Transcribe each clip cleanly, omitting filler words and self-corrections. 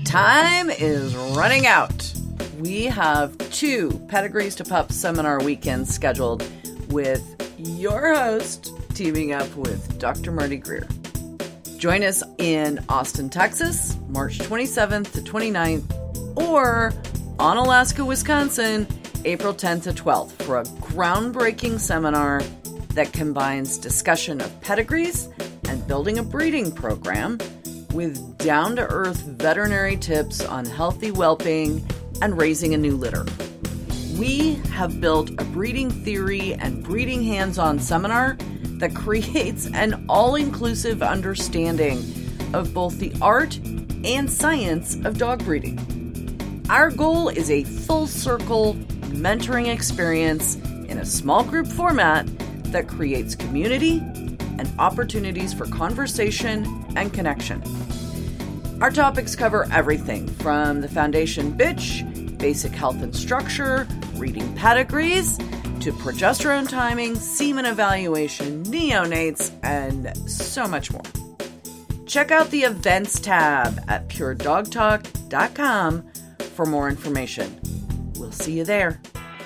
time is running out. We have 2 Pedigrees to Pups seminar weekends scheduled with your host teaming up with Dr. Marty Greer. Join us in Austin, Texas, March 27th to 29th, or Onalaska, Wisconsin, April 10th to 12th for a groundbreaking seminar that combines discussion of pedigrees and building a breeding program with down-to-earth veterinary tips on healthy whelping and raising a new litter. We have built a breeding theory and breeding hands-on seminar that creates an all-inclusive understanding of both the art and science of dog breeding. Our goal is a full-circle mentoring experience in a small group format that creates community and opportunities for conversation and connection. Our topics cover everything from the foundation bitch, basic health and structure, reading pedigrees, to progesterone timing, semen evaluation, neonates, and so much more. Check out the events tab at puredogtalk.com for more information. We'll see you there.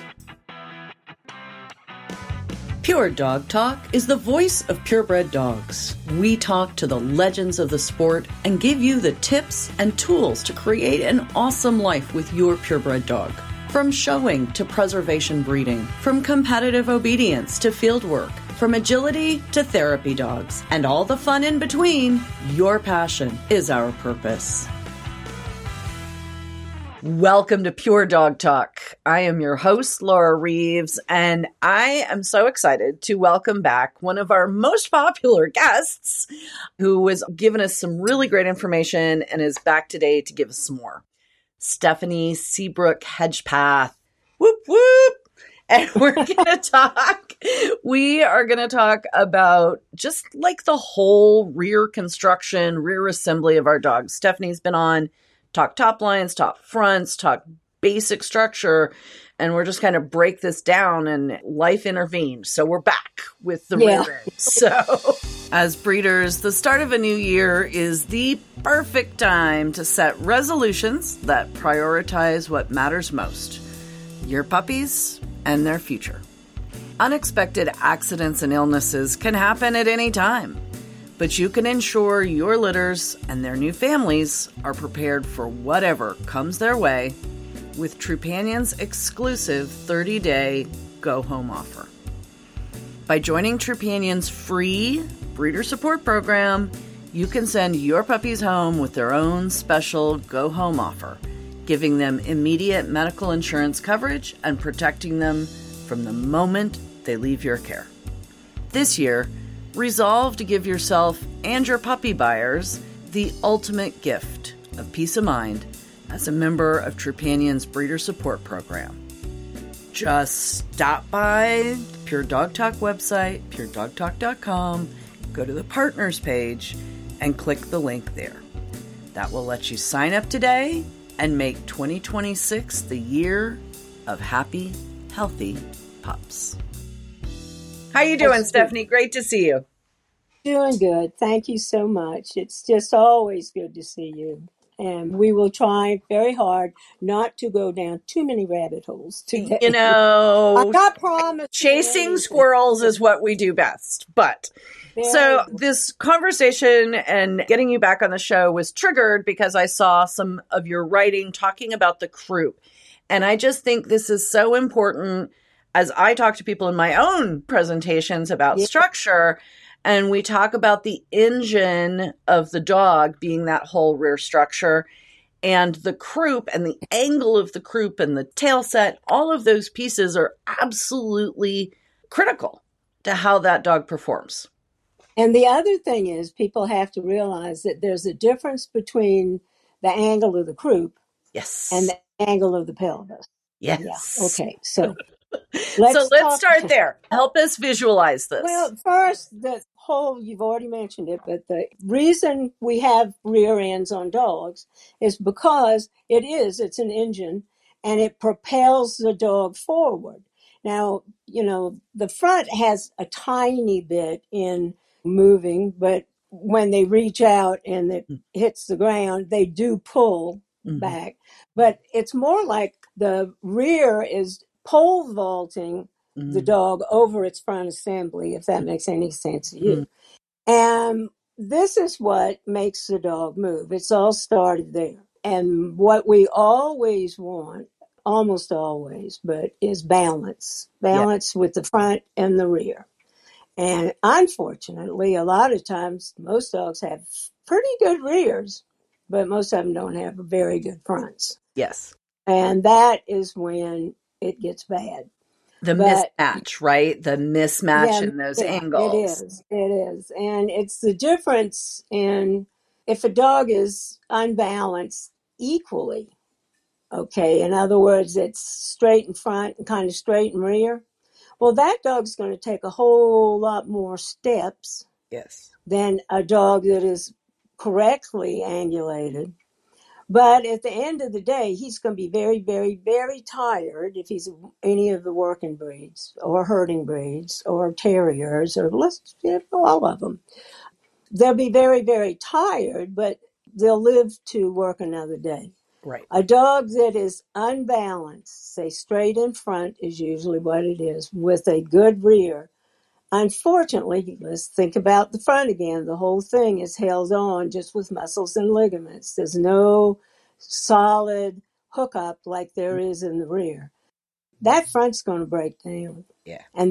Pure Dog Talk is the voice of purebred dogs. We talk to the legends of the sport and give you the tips and tools to create an awesome life with your purebred dog. From showing to preservation breeding, from competitive obedience to field work, from agility to therapy dogs, and all the fun in between, your passion is our purpose. Welcome to Pure Dog Talk. I am your host, Laura Reeves, and I am so excited to welcome back one of our most popular guests who has given us some really great information and is back today to give us some more. Stephanie Seabrook Hedgepath. Whoop, whoop. And we are going to talk about just like the whole rear construction, rear assembly of our dogs. Stephanie's been on talk top lines, top fronts, talk basic structure, and we're just kind of break this down, and life intervened. So we're back with the rear end. So as breeders, the start of a new year is the perfect time to set resolutions that prioritize what matters most, your puppies and their future. Unexpected accidents and illnesses can happen at any time, but you can ensure your litters and their new families are prepared for whatever comes their way with Trupanion's exclusive 30-day go-home offer. By joining Trupanion's free breeder support program, you can send your puppies home with their own special go-home offer, giving them immediate medical insurance coverage and protecting them from the moment they leave your care. This year, resolve to give yourself and your puppy buyers the ultimate gift of peace of mind as a member of Trupanion's breeder support program. Just stop by the Pure Dog Talk website, puredogtalk.com, go to the partners page, and click the link there. That will let you sign up today and make 2026 the year of happy, healthy pups. How you doing, Stephanie? Great to see you. Doing good. Thank you so much. It's just always good to see you. And we will try very hard not to go down too many rabbit holes today. You know, I'm not promising chasing anything. squirrels is what we do best. But so this conversation and getting you back on the show was triggered because I saw some of your writing talking about the croup. And I just think this is so important as I talk to people in my own presentations about structure. And we talk about the engine of the dog being that whole rear structure, and the croup and the angle of the croup and the tail set. All of those pieces are absolutely critical to how that dog performs. And the other thing is people have to realize that there's a difference between the angle of the croup and the angle of the pelvis. Yes. Yeah. Okay. So let's start there. Help us visualize this. Well, first, the whole, you've already mentioned it, but the reason we have rear ends on dogs is because it's an engine and it propels the dog forward. Now, the front has a tiny bit in moving, but when they reach out and it hits the ground, they do pull Mm-hmm. back, but it's more like the rear is pole vaulting the Mm-hmm. dog over its front assembly, if that makes any sense to Mm-hmm. you. And this is what makes the dog move. It's all started there. And what we always want, almost always, but is balance, Yeah. balance with the front and the rear. And unfortunately, a lot of times, most dogs have pretty good rears, but most of them don't have very good fronts. Yes. And that is when it gets bad. The But mismatch, right? The mismatch yeah, in those yeah, it angles. is. It is. And it's the difference in if a dog is unbalanced equally, okay, in other words, it's straight in front and kind of straight in rear. Well, that dog's going to take a whole lot more steps Yes. than a dog that is correctly angulated. But at the end of the day, he's going to be very, very, very tired if he's any of the working breeds or herding breeds or terriers or all of them. They'll be very, very tired, but they'll live to work another day. Right. A dog that is unbalanced, say straight in front is usually what it is, with a good rear. Unfortunately, let's think about the front again. The whole thing is held on just with muscles and ligaments. There's no solid hookup like there is in the rear. That front's going to break down. Yeah. And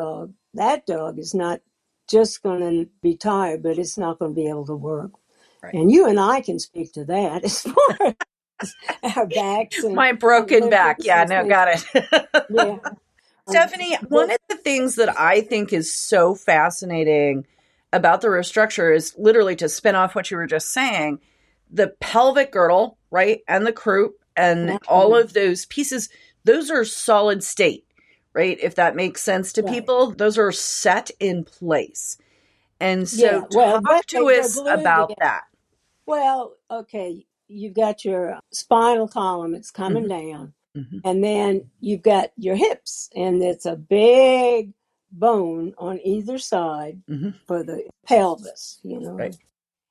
that dog is not just going to be tired, but it's not going to be able to work. Right. And you and I can speak to that as far as our backs My and broken back. limbers Yeah, and no, things. got it. Yeah. Stephanie, one But, of the things that I think is so fascinating about the rear structure is literally to spin off what you were just saying, the pelvic girdle, right? And the croup and all of those pieces, those are solid state, right? If that makes sense to right. people, those are set in place. And so Yeah. Well, talk to they're us glued about together. that. Well, okay, you've got your spinal column, it's coming Hmm. down. Hmm. And then you've got your hips, and it's a big bone on either side Hmm. for the pelvis, you know. Right.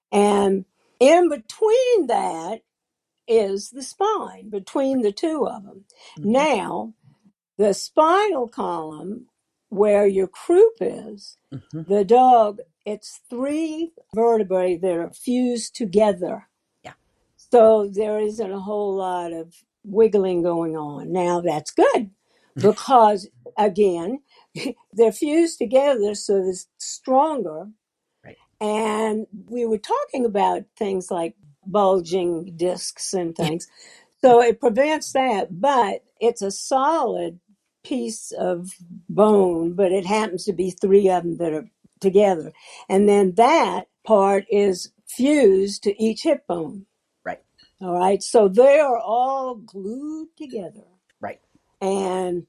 And in between that is the spine, between the two of them. Hmm. Now, the spinal column, where your croup is, Hmm. the dog, it's three vertebrae that are fused together. Yeah. So there isn't a whole lot of wiggling going on. Now that's good because, again, they're fused together so it's stronger. Right. And we were talking about things like bulging discs and Yeah. things. So it prevents that, but it's a solid piece of bone, but it happens to be three of them that are together. And then that part is fused to each hip bone. Right. All right. So they are all glued together. Right. And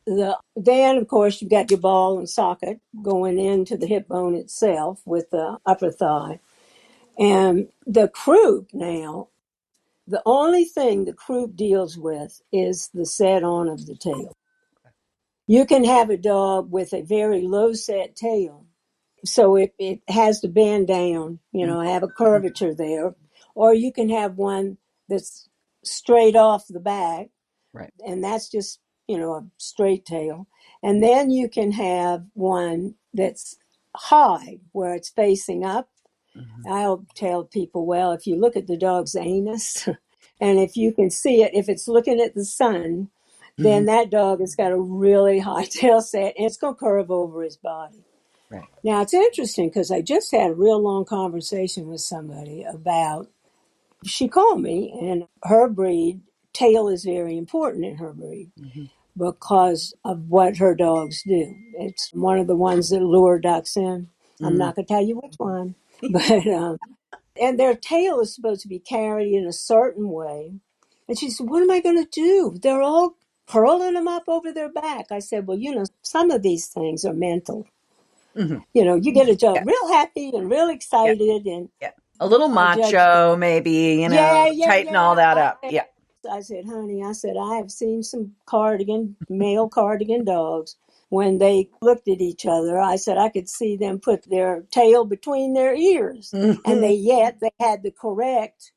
then of course you've got your ball and socket going into the hip bone itself with the upper thigh. And the croup now, the only thing the croup deals with is the set on of the tail. You can have a dog with a very low set tail. So it has to bend down, have a curvature there. Or you can have one that's straight off the back, Right. and that's just, a straight tail. And then you can have one that's high, where it's facing up. Hmm. I'll tell people, well, if you look at the dog's anus, and if you can see it, if it's looking at the sun, Hmm. then that dog has got a really high tail set, and it's going to curve over his body. Right. Now, it's interesting because I just had a real long conversation with somebody about, she called me, and her breed, tail is very important in her breed Hmm. because of what her dogs do. It's one of the ones that lure ducks in. I'm Mm. not going to tell you which one, but and their tail is supposed to be carried in a certain way. And she said, "What am I going to do? They're all curling them up over their back." I said, "Well, some of these things are mental. Hmm. You get a dog Yeah. real happy and real Yeah. excited, and Yeah. A little I judge them. macho, maybe, Yeah, yeah, tighten all yeah." that up. Yeah. I said, "Honey," I said, "I have seen some male cardigan dogs. When they looked at each other, I said, I could see them put their tail between their ears. And Hmm. they had the correct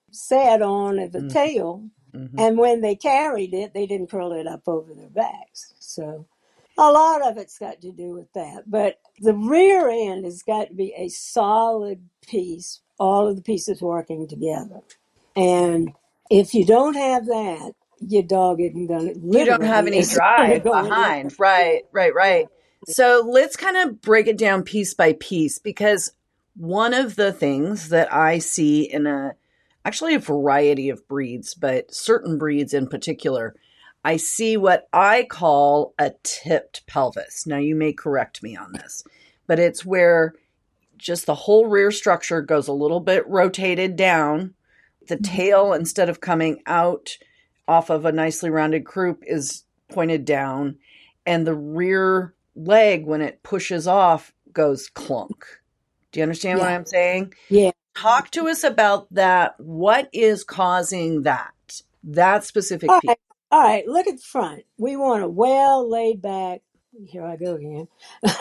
sat on of a Mm-hmm. tail. Mm-hmm. And when they carried it, they didn't curl it up over their backs. So a lot of it's got to do with that. But the rear end has got to be a solid piece, all of the pieces working together. And if you don't have that, your dog isn't going to, You don't have literally, any isn't going to drive go anywhere. behind. Right, right, Yeah. right. So let's kind of break it down piece by piece, because one of the things that I see in actually a variety of breeds, but certain breeds in particular, I see what I call a tipped pelvis. Now, you may correct me on this, but it's where just the whole rear structure goes a little bit rotated down. The tail, instead of coming out off of a nicely rounded croup, is pointed down, and the rear leg, when it pushes off, goes clunk. Do you understand what Yeah. I'm saying? Yeah. Talk to us about that. What is causing that specific All piece? right. All right. Look at the front. We want a well laid back. Here I go again.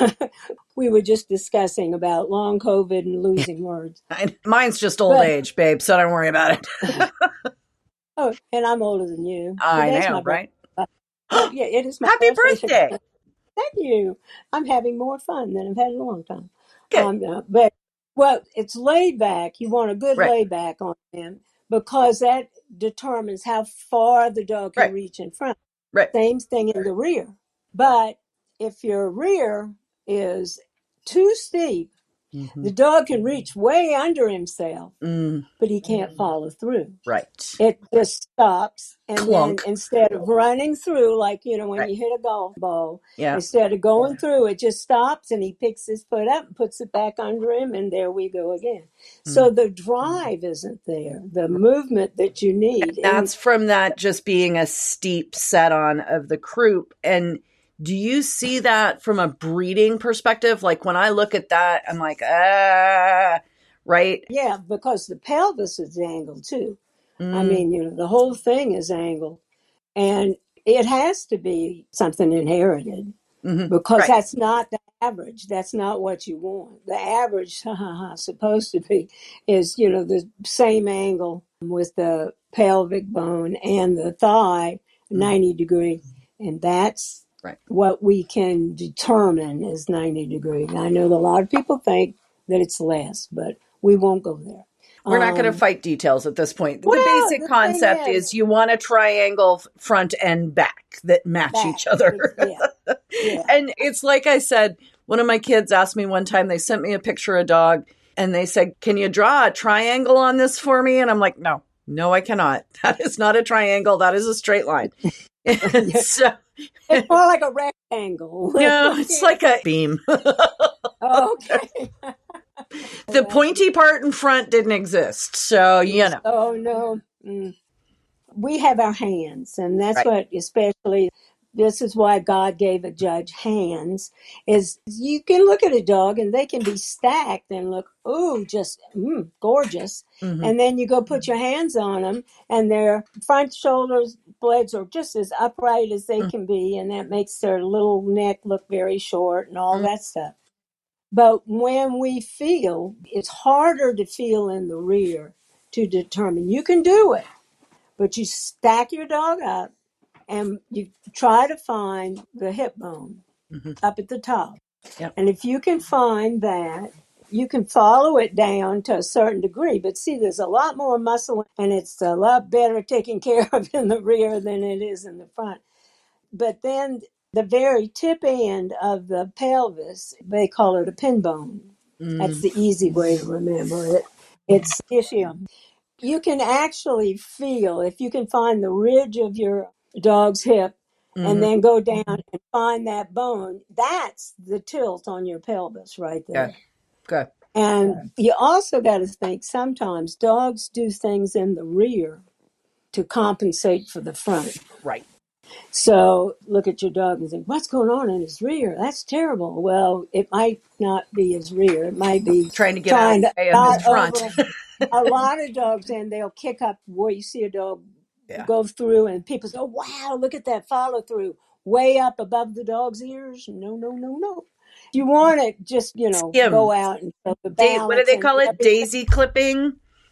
We were just discussing about long COVID and losing words. Mine's just old But, age, babe, so don't worry about it. oh, and I'm older than you. I Today's know, my right? birthday. Oh, yeah, it is my Happy birthday today. birthday. Thank you. I'm having more fun than I've had in a long time. Good. But well, it's laid back. You want a good Right, lay back on them because that determines how far the dog can right, reach in front. right. Same thing in the rear. But if your rear is too steep, Mm-hmm. the dog can reach way under himself, Mm, but he can't follow through. right. It just stops. And then Clunk. instead of running through, like, when Right. you hit a golf ball, Yeah. instead of going through, it just stops and he picks his foot up and puts it back under him. And there we go again. So the drive isn't there, the movement that you need. And That's from that just being a steep set on of the croup. And do you see that from a breeding perspective? Like when I look at that, I'm like, right? yeah, because the pelvis is angled too. I Mm, mean, the whole thing is angled. And it has to be something inherited. mhm. Because Right. that's not the average. That's not what you want. The average, supposed to be, is, the same angle with the pelvic bone and the thigh, 90 degree. And that's Right. what we can determine is 90 degree. I know that a lot of people think that it's less, but we won't go there. We're not going to fight details at this point. The Well, basic the thing concept is, is you want a triangle front and back that match back. each other. Yeah. And it's like I said, one of my kids asked me one time, they sent me a picture of a dog and they said, "Can you draw a triangle on this for me?" And I'm like, no, I cannot. That is not a triangle. That is a straight line. So, It's more like a rectangle. no, it's like a beam. Okay. The pointy part in front didn't exist. So, Oh, no. We have our hands, and that's Right. what, especially, this is why God gave a judge hands, is you can look at a dog and they can be stacked and look, just gorgeous. Mhm. And then you go put your hands on them and their front shoulders blades are just as upright as they can be. And that makes their little neck look very short and all that stuff. But when we feel, it's harder to feel in the rear to determine. You can do it, but you stack your dog up and you try to find the hip bone up at the top. Yep. And if you can find that, you can follow it down to a certain degree. But see, there's a lot more muscle and it's a lot better taken care of in the rear than it is in the front. But then the very tip end of the pelvis, they call it a pin bone. That's the easy way to remember it. It's ischium. You can actually feel, if you can find the ridge of your dog's hip and then go down and find that bone, that's the tilt on your pelvis right there. Good. And you also got to think sometimes dogs do things in the rear to compensate for the front. Right. So look at your dog and think, what's going on in his rear? That's terrible. Well, it might not be his rear. It might be Trying to get out of the way of his front. A lot of dogs, and they'll kick up where you see a dog go through and people say, oh, wow, look at that follow through way up above the dog's ears. No. You want to just, go out and show the balance. What do they call it? Daisy clipping?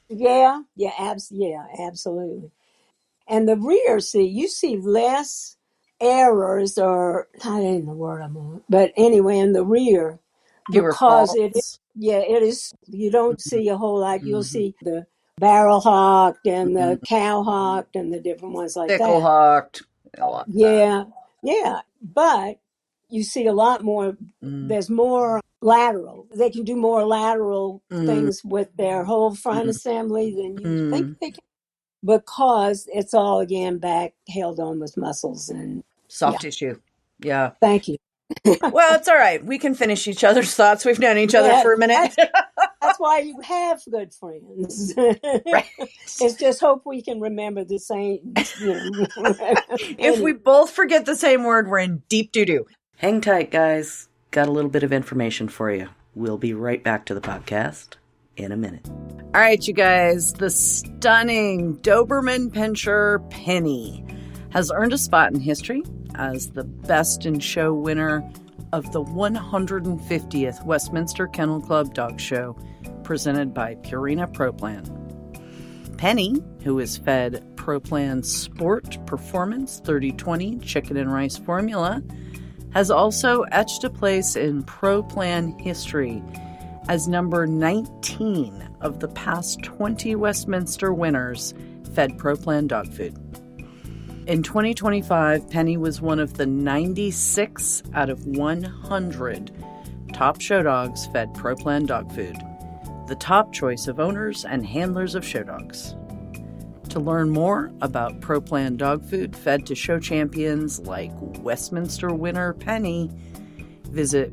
Yeah, absolutely. And the rear, you see less errors, or not in the word I'm on, but anyway, in the rear, Fewer because faults. it is, you don't see a whole lot. You'll Mm-hmm. see the barrel hawked and the Mm-hmm. cow hawked and the different ones like Fickle that. hawked. A lot of that. Yeah, yeah. But you see a lot more, Mm. there's more lateral. They can do more lateral Mm. things with their whole front Mm. assembly than you think Mm. they can, because it's all again back held on with muscles. And Soft yeah, tissue. Yeah. thank you. Well, it's all right. We can finish each other's thoughts. We've known each other Yeah, for a minute. that's why you have good friends. Right. It's just hope we can remember the same, If we anyway. both forget the same word, we're in deep doo-doo. Hang tight, guys. Got a little bit of information for you. We'll be right back to the podcast in a minute. All right, you guys. The stunning Doberman Pinscher Penny has earned a spot in history as the Best in Show winner of the 150th Westminster Kennel Club Dog Show presented by Purina Pro Plan. Penny, who is fed Pro Plan Sport Performance 30/20 chicken and rice formula, has also etched a place in Pro Plan history as number 19 of the past 20 Westminster winners fed Pro Plan dog food. In 2025, Penny was one of the 96 out of 100 top show dogs fed Pro Plan dog food, the top choice of owners and handlers of show dogs. To learn more about Pro Plan dog food fed to show champions like Westminster winner Penny, visit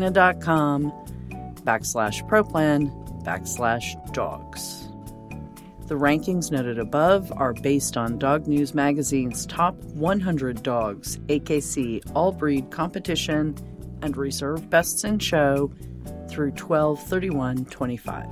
purina.com/ProPlan/dogs. The rankings noted above are based on Dog News Magazine's top 100 dogs, AKC all-breed competition, and reserve bests in show through 12/31/25.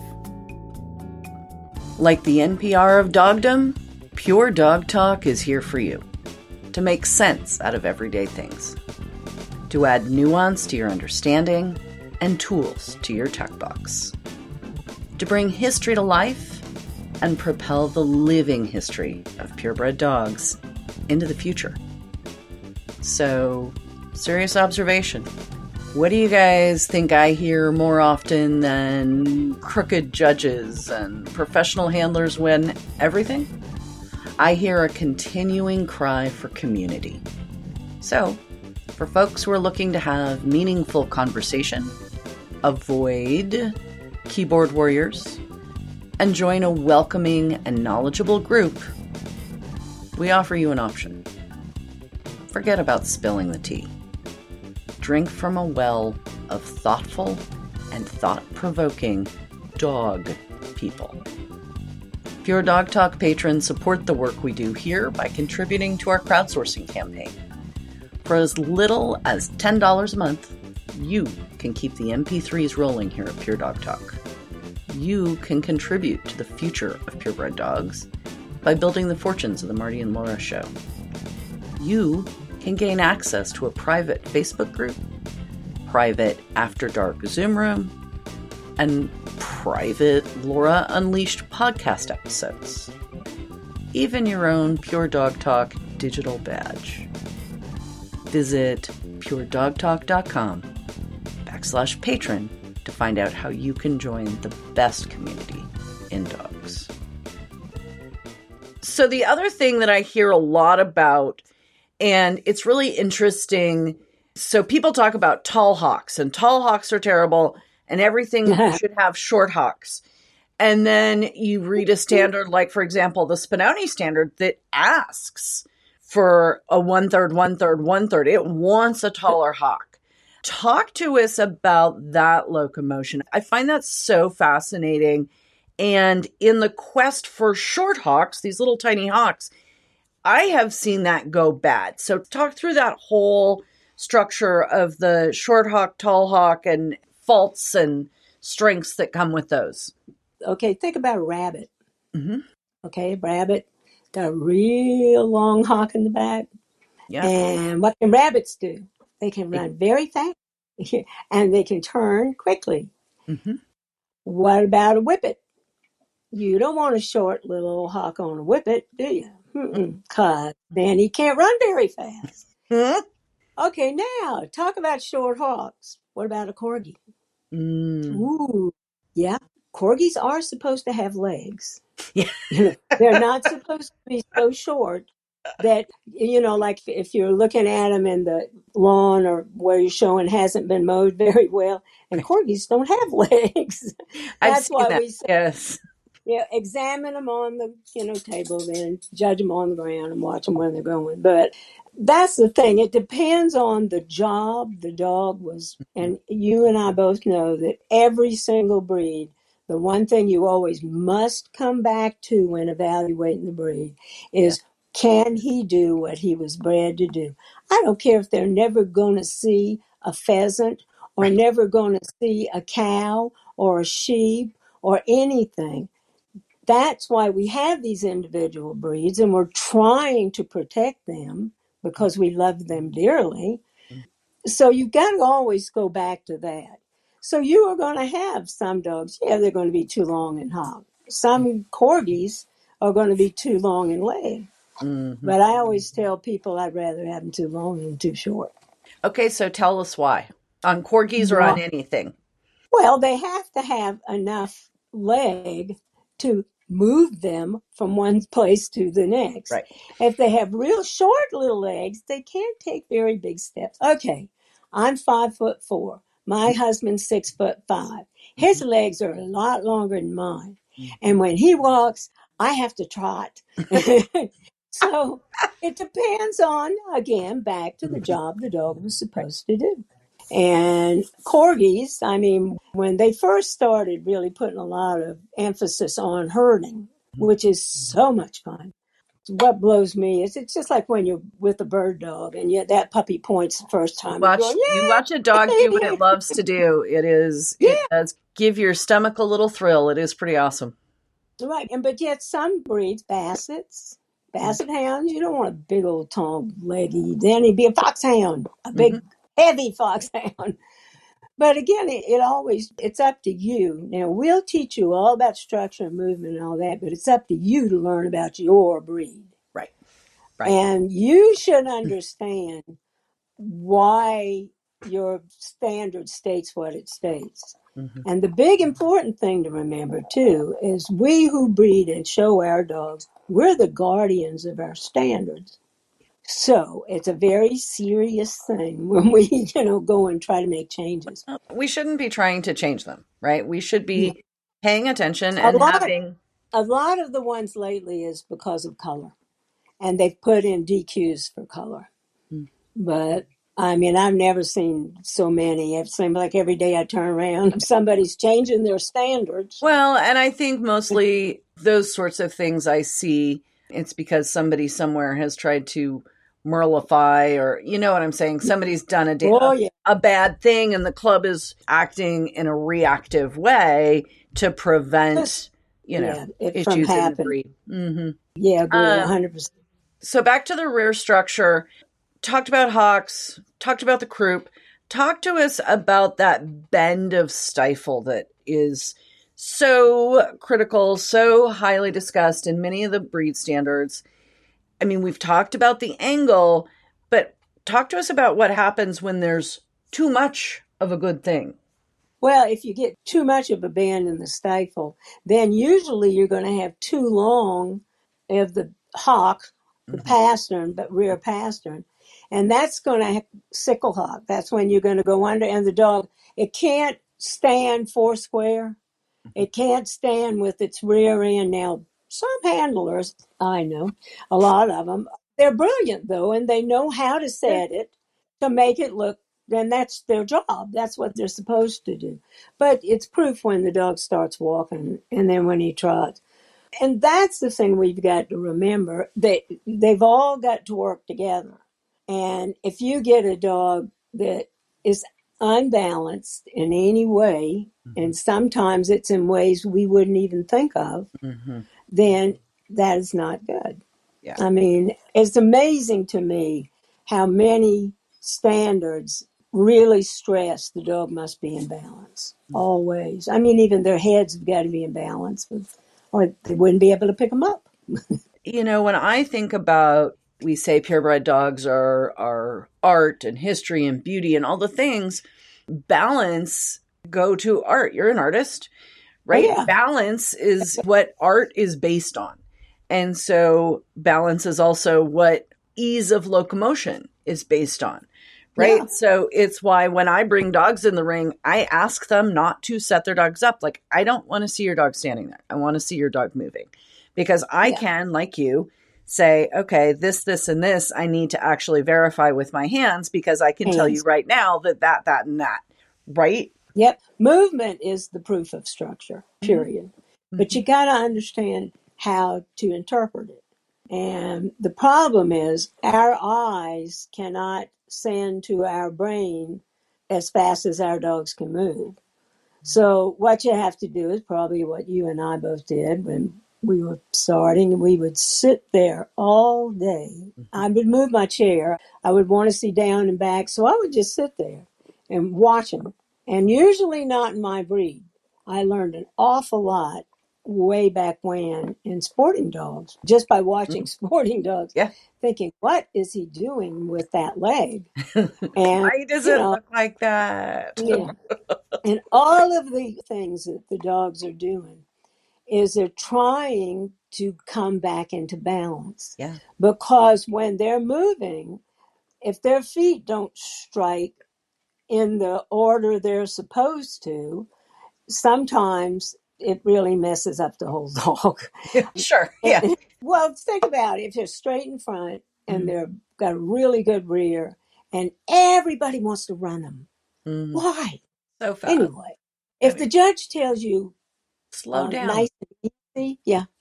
Like the NPR of dogdom, Pure Dog Talk is here for you. To make sense out of everyday things. To add nuance to your understanding and tools to your tech box. To bring history to life and propel the living history of purebred dogs into the future. So, serious observation. What do you guys think I hear more often than crooked judges and professional handlers win everything? I hear a continuing cry for community. So, for folks who are looking to have meaningful conversation, avoid keyboard warriors, and join a welcoming and knowledgeable group, we offer you an option. Forget about spilling the tea. Drink from a well of thoughtful and thought-provoking dog people. Pure Dog Talk patrons support the work we do here by contributing to our crowdsourcing campaign. For as little as $10 a month, you can keep the MP3s rolling here at Pure Dog Talk. You can contribute to the future of purebred dogs by building the fortunes of the Marty and Laura Show. You can gain access to a private Facebook group, private After Dark Zoom room, and private Laura Unleashed podcast episodes. Even your own Pure Dog Talk digital badge. Visit puredogtalk.com/patron to find out how you can join the best community in dogs. So the other thing that I hear a lot about, and it's really interesting, so people talk about tall hawks, and tall hawks are terrible, and everything should have short hawks. And then you read a standard, like, for example, the Spinoni standard that asks for a 1/3, 1/3, 1/3. It wants a taller hawk. Talk to us about that locomotion. I find that so fascinating. And in the quest for short hawks, these little tiny hawks, I have seen that go bad. So talk through that whole structure of the short hawk, tall hawk, and faults and strengths that come with those. Okay, think about a rabbit. Mm-hmm. Okay, rabbit got a real long hawk in the back. Yeah. And what can rabbits do? They can run very fast and they can turn quickly. Mm-hmm. What about a whippet? You don't want a short little hawk on a whippet, do you? Because then he can't run very fast. Hmm? Okay, now talk about short hawks. What about a corgi? Mm. Ooh, yeah. Corgis are supposed to have legs. Yeah. They're not supposed to be so short that, like if you're looking at them in the lawn or where you're showing hasn't been mowed very well, and corgis don't have legs. I've That's seen why that. we say, Yes. yeah, examine them on the, table, then judge them on the ground and watch them where they're going. But that's the thing. It depends on the job the dog was. And you and I both know that every single breed, the one thing you always must come back to when evaluating the breed Yeah. is, can he do what he was bred to do? I don't care if they're never going to see a pheasant or Right. never going to see a cow or a sheep or anything. That's why we have these individual breeds and we're trying to protect them because we love them dearly. So you've got to always go back to that. So you are going to have some dogs, yeah, they're going to be too long in hop. Some corgis are going to be too long in leg. Hmm. But I always tell people I'd rather have them too long than too short. Okay, so tell us why. On corgis or on Why? anything? Well, they have to have enough leg to move them from one place to the next. Right. If they have real short little legs, they can't take very big steps. Okay, I'm 5'4". My husband's 6'5". His Mhm. legs are a lot longer than mine. Mhm. And when he walks, I have to trot. So it depends on, again, back to the job the dog was supposed to do. And corgis, I mean, when they first started really putting a lot of emphasis on herding, which is so much fun. What blows me is it's just like when you're with a bird dog and yet that puppy points the first time and you're going, You watch a dog do what it yeah, loves to do. It yeah, does give your stomach a little thrill. It is pretty awesome. right. And but yet some breeds, basset hounds, you don't want a big old tall leggy. Then he'd be a foxhound, a Hmm. big heavy foxhound. But again, it's up to you. Now, we'll teach you all about structure and movement and all that, but it's up to you to learn about your breed. Right. Right. And you should understand why your standard states what it states. Hmm. And the big important thing to remember, too, is we who breed and show our dogs, we're the guardians of our standards. So it's a very serious thing when we, go and try to make changes. We shouldn't be trying to change them, right? We should Yeah. be paying attention A and lot having. a lot of the ones lately is because of color, and they've put in DQs for color. But I mean, I've never seen so many. It seems like every day I turn around, somebody's changing their standards. Well, and I think mostly those sorts of things I see, it's because somebody somewhere has tried to merlify, or you know what I'm saying? Somebody's done Oh yeah, a bad thing and the club is acting in a reactive way to just prevent, it from issues in the happening. breed. Hmm. Yeah, agree, 100%. So back to the rear structure. Talked about hawks, talked about the croup. Talk to us about that bend of stifle that is so critical, so highly discussed in many of the breed standards. I mean, we've talked about the angle, but talk to us about what happens when there's too much of a good thing. Well, if you get too much of a bend in the stifle, then usually you're going to have too long of the hock, the Hmm. pastern, but rear pastern. And that's going to sickle hock. That's when you're going to go under, and the dog, it can't stand four square. It can't stand with its rear end. Now, some handlers, I know, a lot of them, they're brilliant though, and they know how to Yeah. set it to make it look, then that's their job. That's what they're supposed to do. But it's proof when the dog starts walking and then when he trots. And that's the thing we've got to remember. They've all got to work together. And if you get a dog that is unbalanced in any way, and sometimes it's in ways we wouldn't even think of, Hmm. then that is not good. Yeah. I mean, it's amazing to me how many standards really stress the dog must be in balance always. I mean, even their heads have got to be in balance with or they wouldn't be able to pick them up. When I think about, we say purebred dogs are art and history and beauty and all the things, balance go to art. You're an artist, right? Oh, yeah. Balance is what art is based on. And so balance is also what ease of locomotion is based on, right? Yeah. So it's why when I bring dogs in the ring, I ask them not to set their dogs up. Like, I don't want to see your dog standing there. I want to see your dog moving, because I can, like you, say, okay, this, and this, I need to actually verify with my hands, because I can tell you right now that, and that, right? Yep. Movement is the proof of structure, period. Mm-hmm. But you got to understand how to interpret it. And the problem is our eyes cannot send to our brain as fast as our dogs can move. So what you have to do is probably what you and I both did when we were starting, and we would sit there all day. I would move my chair. I would want to see down and back. So I would just sit there and watch them. And usually not in my breed. I learned an awful lot way back when in sporting dogs, just by watching sporting dogs, thinking, what is he doing with that leg? And why does it look like that? Yeah. And all of the things that the dogs are doing is they're trying to come back into balance. Yeah. Because when they're moving, if their feet don't strike in the order they're supposed to, sometimes it really messes up the whole dog. Sure. Yeah. Well, think about it. If they're straight in front and they've got a really good rear and everybody wants to run them. Why? So fast. Anyway, if the judge tells you slow down, nice and easy,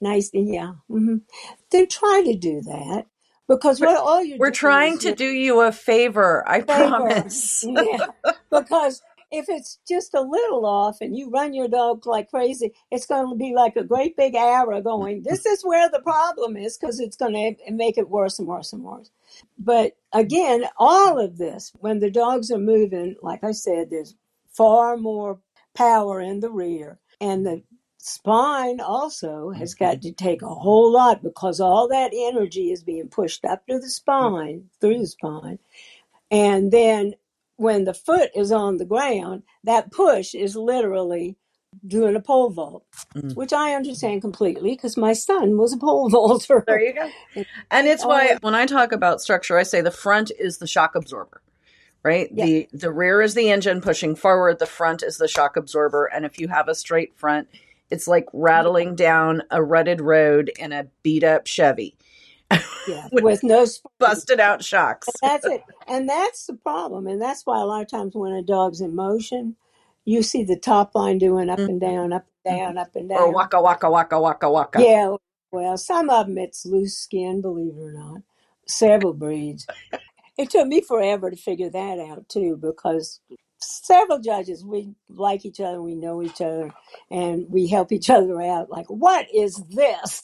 then try to do that. Because we're trying to do you a favor, I promise. Yeah, because if it's just a little off and you run your dog like crazy, it's going to be like a great big arrow going, this is where the problem is, because it's going to make it worse and worse and worse. But again, all of this, when the dogs are moving, like I said, there's far more power in the rear. And the spine also has got to take a whole lot, because all that energy is being pushed up to the spine, through the spine. And then when the foot is on the ground, that push is literally doing a pole vault, which I understand completely, because my son was a pole vaulter. There you go. And it's why when I talk about structure, I say the front is the shock absorber. Right? Yeah. The rear is the engine pushing forward. The front is the shock absorber. And if you have a straight front, it's like rattling down a rutted road in a beat up Chevy. Yeah, with no busted out shocks. And that's it. And that's the problem. And that's why a lot of times when a dog's in motion, you see the top line doing up and down, up and down, up and down. Or waka, waka, waka, waka, waka. Yeah. Well, some of them, it's loose skin, believe it or not. Several breeds. It took me forever to figure that out, too, because several judges, we like each other, we know each other, and we help each other out. Like, what is this?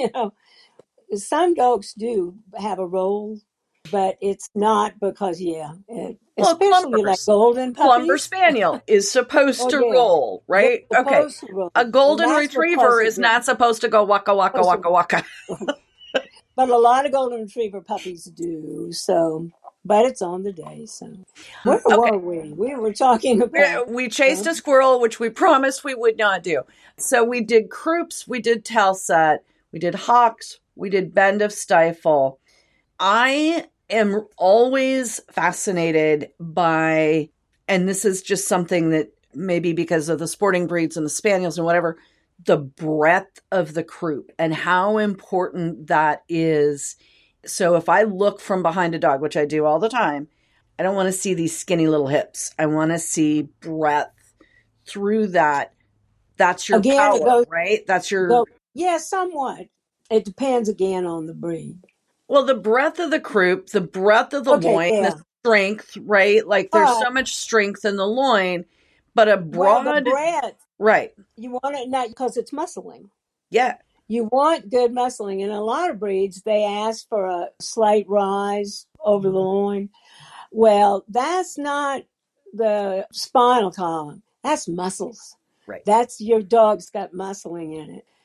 Some dogs do have a role, but it's not because, especially like golden puppies. Clumber Spaniel is supposed to roll, right? Okay. A golden retriever is not supposed to go waka, waka, waka, waka. But a lot of golden retriever puppies do, so... But it's on the day, so. Where were we? We were talking about... We chased a squirrel, which we promised we would not do. So we did croups, we did Talset, we did hawks, we did bend of stifle. I am always fascinated by, and this is just something that maybe because of the sporting breeds and the spaniels and whatever, the breadth of the croup and how important that is. So if I look from behind a dog, which I do all the time, I don't want to see these skinny little hips. I want to see breadth through that. That's your power, right? That's your... Yeah, somewhat. It depends again on the breed. Well, the breadth of the croup, the breadth of the loin, the strength, right? Like there's so much strength in the loin, but a broad... Well, the breadth. Right. You want it not because it's muscling. Yeah. You want good muscling. In a lot of breeds, they ask for a slight rise over the loin. Well, that's not the spinal column. That's muscles. Right. That's your dog's got muscling in it.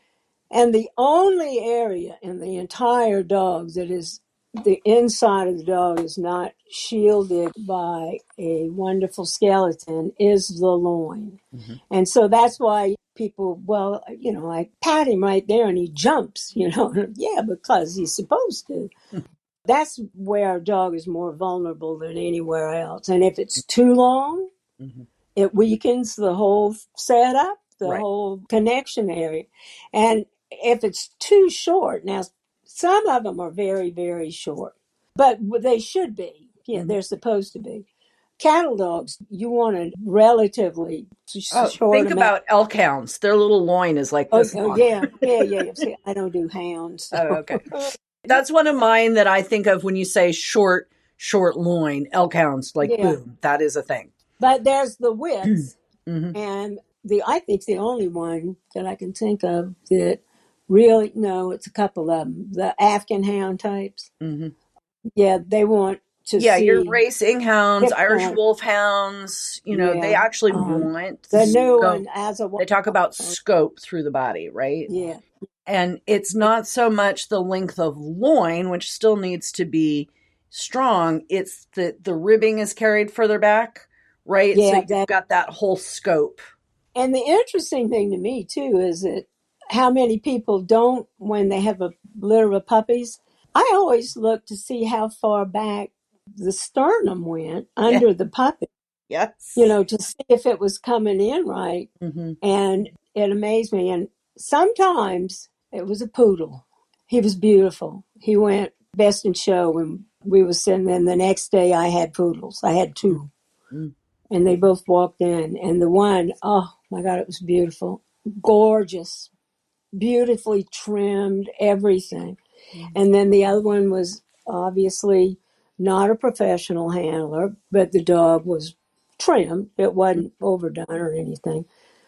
And the only area in the entire dog that is the inside of the dog is not shielded by a wonderful skeleton is the loin. Mm-hmm. And so that's why people, well, I pat him right there and he jumps, yeah, because he's supposed to. That's where a dog is more vulnerable than anywhere else. And if it's too long, Mm-hmm. it weakens the whole setup, the Right. whole connection area. And if it's too short, now some of them are very, very short, but they should be. Yeah, Mm-hmm. they're supposed to be. Cattle dogs, you want a relatively Oh, short think amount. about elk hounds. Their little loin is like this Oh long. yeah. See, I don't do hounds. So. Oh, okay. That's one of mine that I think of when you say short loin, elk hounds, like Yeah. boom, that is a thing. But there's the width, Mm-hmm. and I think the only one that I can think of that really, no, it's a couple of them. The Afghan hound types. Mm-hmm. Yeah, they want to Yeah, your see racing hounds, hip Irish bone. wolf hounds, they Yeah. actually want The new scope. one as a They talk about scope through the body, right? yeah. And it's not so much the length of loin, which still needs to be strong. It's that the ribbing is carried further back, right? Yeah, So you've got that whole scope. And the interesting thing to me too is that how many people don't, when they have a litter of puppies, I always look to see how far back the sternum went under the puppy, Yes. to see if it was coming in right. Mm-hmm. And it amazed me. And sometimes it was a poodle. He was beautiful. He went best in show when we were sitting there. And the next day I had poodles. I had two. Mm-hmm. And they both walked in. And the one, oh my God, it was beautiful. Gorgeous. Beautifully trimmed, everything. Mm-hmm. And then the other one was obviously not a professional handler, but the dog was trimmed. It wasn't overdone or anything.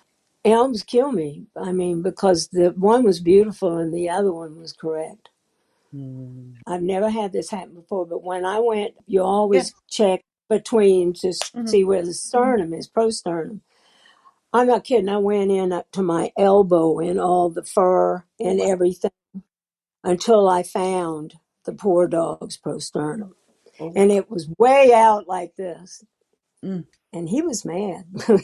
It almost killed me. I mean, because the one was beautiful and the other one was correct. Mm. I've never had this happen before, but when I went, you always check between to see where the sternum is, prosternum. I'm not kidding. I went in up to my elbow in all the fur and everything until I found the poor dog's prosternum. Oh. And it was way out like this. Mm. And he was mad.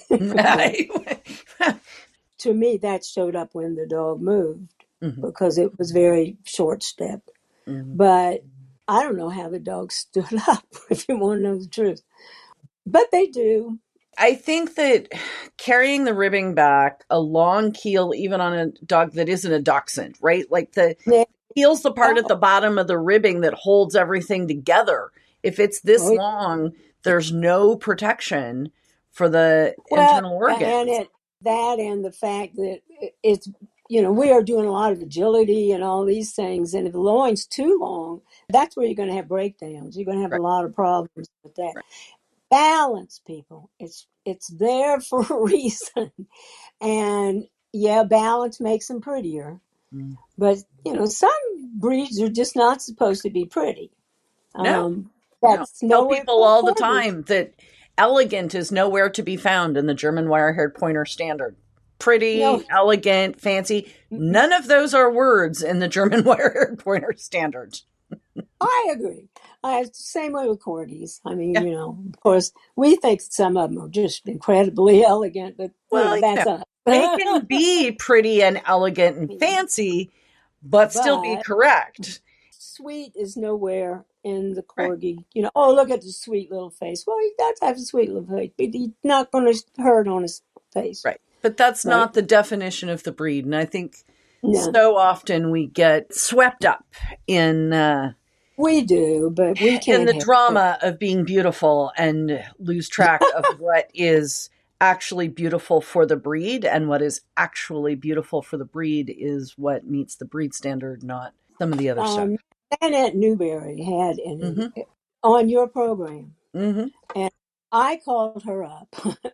To me, that showed up when the dog moved because it was very short stepped. Mm-hmm. But I don't know how the dog stood up, if you want to know the truth. But they do. I think that carrying the ribbing back, a long keel, even on a dog that isn't a dachshund, right? Like keel's the part at the bottom of the ribbing that holds everything together. If it's this long, there's no protection for the internal organs. And and the fact that it's, we are doing a lot of agility and all these things. And if the loin's too long, that's where you're going to have breakdowns. You're going to have a lot of problems with that. Right. Balance, people. It's there for a reason. And yeah, balance makes them prettier. Mm. But, some breeds are just not supposed to be pretty. No. That's tell people all the time that elegant is nowhere to be found in the German wire-haired pointer standard. Pretty, elegant, fancy. None of those are words in the German wire-haired pointer standard. I agree. Same way with corgis. I mean, of course, we think some of them are just incredibly elegant, but that's us. They can be pretty and elegant and fancy, but still be correct. Sweet is nowhere in the corgi. Right. Look at the sweet little face. Well, he does have a sweet little face, but he's not going to hurt on his face. Right. But that's not the definition of the breed. And I think so often we get swept up in... we do, but we can't. In the drama of being beautiful and lose track of what is actually beautiful for the breed, and what is actually beautiful for the breed is what meets the breed standard, not some of the other stuff. Annette Newberry had on your program, and I called her up,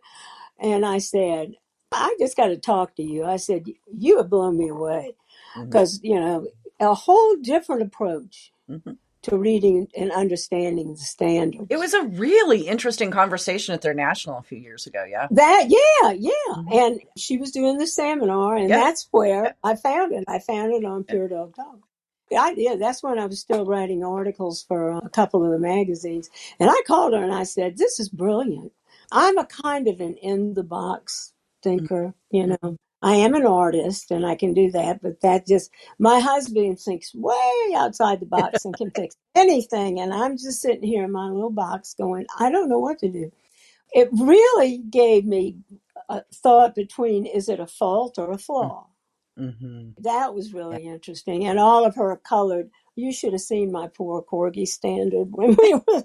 and I said, I just got to talk to you. I said, you have blown me away, because, a whole different approach to reading and understanding the standards. It was a really interesting conversation at their national a few years ago. Yeah. Yeah. And she was doing the seminar, and that's where I found it. I found it on Pure Dog Talk. The idea, that's when I was still writing articles for a couple of the magazines. And I called her and I said, this is brilliant. I'm a kind of an in-the-box thinker, you know. I am an artist and I can do that, but my husband thinks way outside the box and can fix anything. And I'm just sitting here in my little box going, I don't know what to do. It really gave me a thought between, is it a fault or a flaw? Mm-hmm. That was really interesting. And all of her colored, you should have seen my poor Corgi standard when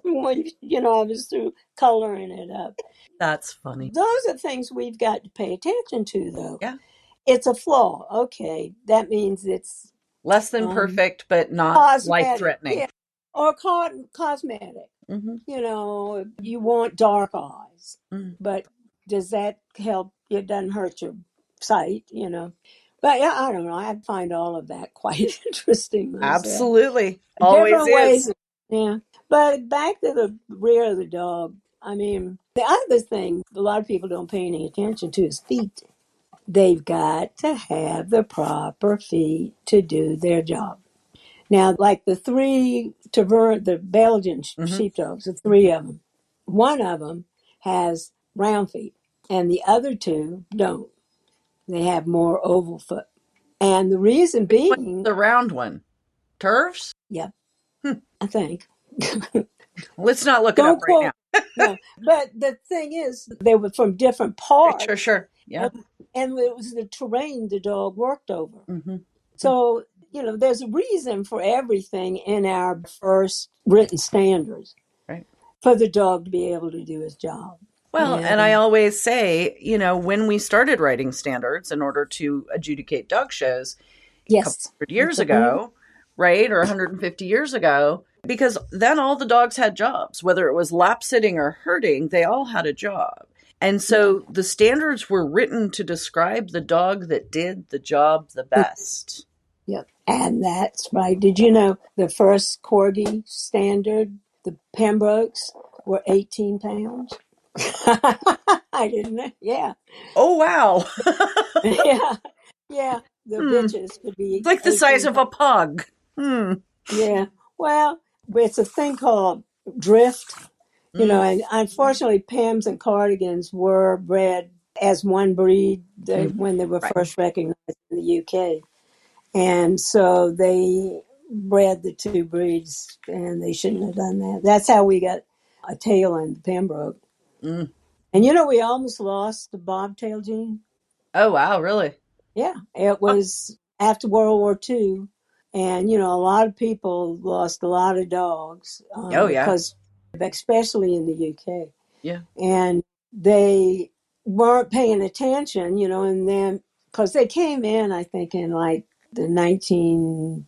I was through coloring it up. That's funny. Those are things we've got to pay attention to, though. Yeah. It's a flaw. Okay. That means it's less than perfect, but not life-threatening. Yeah. Or cosmetic. Mm-hmm. You know, you want dark eyes, but does that help? It doesn't hurt your sight, you know. But yeah, I don't know. I find all of that quite interesting myself. Absolutely. Always different is. Ways. Yeah. But back to the rear of the dog. I mean, the other thing a lot of people don't pay any attention to is feet. They've got to have the proper feet to do their job. Now, like the the Belgian sheepdogs, the three of them, one of them has round feet and the other two don't. They have more oval foot. And the reason being... What's the round one? Turfs? Yep. I think. Let's not look it up right now. No. But the thing is, they were from different parts. Sure. Yeah. And it was the terrain the dog worked over. Mm-hmm. So, you know, there's a reason for everything in our first written standards. Right. For the dog to be able to do his job. Well, and I always say, you know, when we started writing standards in order to adjudicate dog shows a couple hundred years ago, right, or 150 years ago, because then all the dogs had jobs, whether it was lap sitting or herding, they all had a job. And so the standards were written to describe the dog that did the job the best. Yep, and that's right. Did you know the first Corgi standard, the Pembrokes, were 18 pounds? I didn't know. Yeah. Oh, wow. Yeah. The bitches could be... It's like the size of a pug. Yeah. Well, it's a thing called drift. You know, and unfortunately, Pams and Cardigans were bred as one breed when they were first recognized in the UK. And so they bred the two breeds, and they shouldn't have done that. That's how we got a tail in the Pembroke. And you know, we almost lost the bobtail gene. Oh, wow, really? Yeah. It was after World War II. And, you know, a lot of people lost a lot of dogs. Because, especially in the UK. Yeah. And they weren't paying attention, you know, and then, because they came in, I think, in like the 1920s.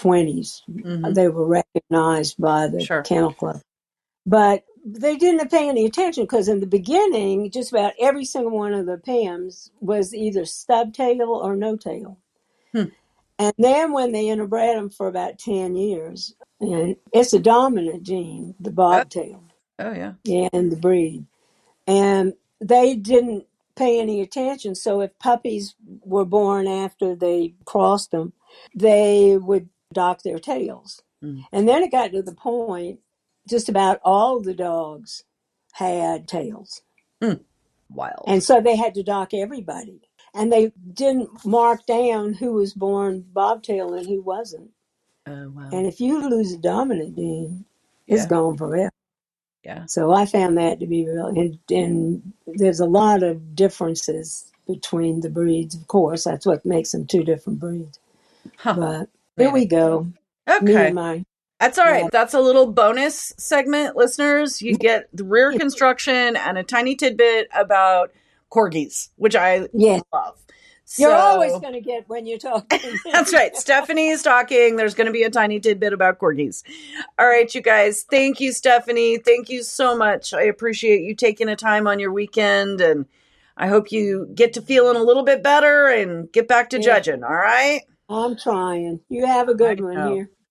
They were recognized by the Kennel Club. But they didn't pay any attention because in the beginning, just about every single one of the Pams was either stub tail or no tail. And then when they interbred them for about 10 years, and it's a dominant gene, the bobtail. Oh, yeah. Yeah, in the breed. And they didn't pay any attention. So if puppies were born after they crossed them, they would dock their tails. And then it got to the point, just about all the dogs had tails. Wild. And so they had to dock everybody. And they didn't mark down who was born bobtail and who wasn't. Oh, wow. And if you lose a dominant gene, it's gone forever. Yeah. So I found that to be real. And there's a lot of differences between the breeds, of course. That's what makes them two different breeds. But here we go. Okay. That's all right. That's a little bonus segment, listeners. You get the rear construction and a tiny tidbit about corgis, which I love. You're always going to get when you're talking. That's right. Stephanie is talking. There's going to be a tiny tidbit about corgis. All right, you guys. Thank you, Stephanie. Thank you so much. I appreciate you taking a time on your weekend, and I hope you get to feeling a little bit better and get back to judging. All right? I'm trying. You have a good one here.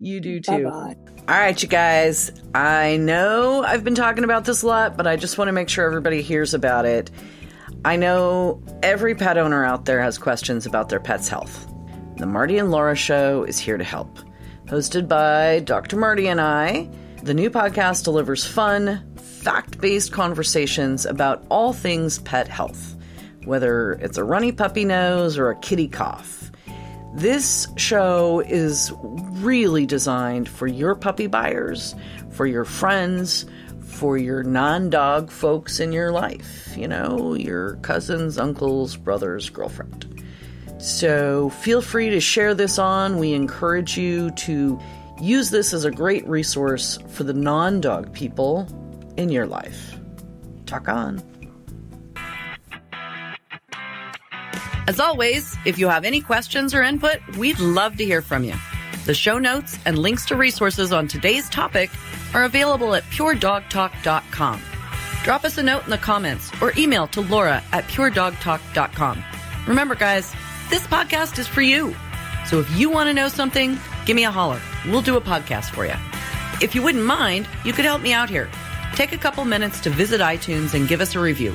You do too. Bye-bye. All right, you guys. I know I've been talking about this a lot, but I just want to make sure everybody hears about it. I know every pet owner out there has questions about their pet's health. The Marty and Laura Show is here to help. Hosted by Dr. Marty and I, the new podcast delivers fun, fact-based conversations about all things pet health, whether it's a runny puppy nose or a kitty cough. This show is really designed for your puppy buyers, for your friends, for your non-dog folks in your life, you know, your cousins, uncles, brothers, girlfriend. So feel free to share this on. We encourage you to use this as a great resource for the non-dog people in your life. Talk on. As always, if you have any questions or input, we'd love to hear from you. The show notes and links to resources on today's topic are available at puredogtalk.com. Drop us a note in the comments or email to laura@puredogtalk.com. Remember, guys, this podcast is for you. So if you want to know something, give me a holler. We'll do a podcast for you. If you wouldn't mind, you could help me out here. Take a couple minutes to visit iTunes and give us a review.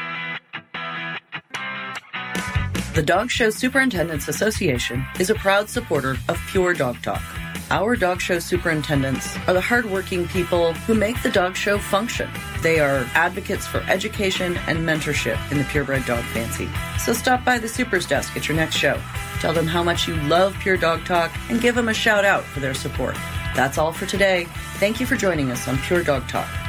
The Dog Show Superintendents Association is a proud supporter of Pure Dog Talk. Our dog show superintendents are the hardworking people who make the dog show function. They are advocates for education and mentorship in the purebred dog fancy. So stop by the Supers desk at your next show. Tell them how much you love Pure Dog Talk and give them a shout out for their support. That's all for today. Thank you for joining us on Pure Dog Talk.